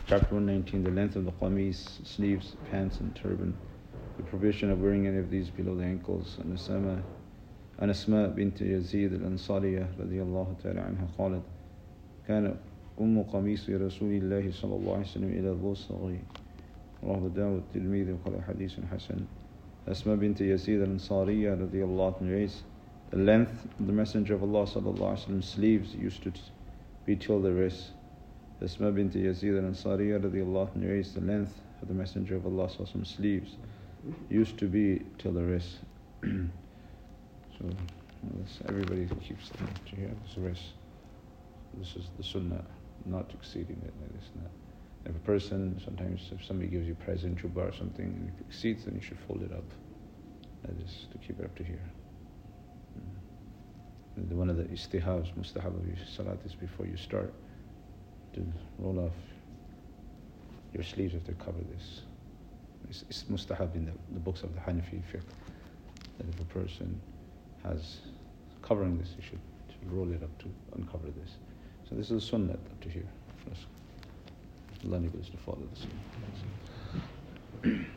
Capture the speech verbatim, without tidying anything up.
Chapter one nineteen, the length of the qamis, sleeves, pants and turban. The prohibition of wearing any of these below the ankles. And Asma, and Asma bint Yazid al-Ansariya radiyallahu ta'ala anha قالت كان أم قميص رسول الله صلى الله عليه وسلم إلى البصغ رواه داود الترمذي وقال حديث حسن. Asma bint Yazid al-Ansariya radiyallahu anha, the length of the Messenger of Allah sallallahu alaihi wasallam sleeves used to be till the wrist. Asma bint Yazid al-Ansariya radiyallahu anha, the length of the Messenger of Allah sallallahu alaihi wasallam sleeves used to be till the wrist. So this, everybody keeps saying to hear this wrist. This is the sunnah, not exceeding it like this. Not. If a person, sometimes if somebody gives you a present, jubba or something, and it exceeds, then you should fold it up. That is to keep it up to here. Mm. One of the istihabs, mustahab of your salat is before you start to roll off your sleeves if they cover this. It's, it's mustahab in the, the books of the Hanafi fiqh that if a person has covering this, he should, should roll it up to uncover this. So this is a sunnah up to here. Allah enables us to follow the sunnah.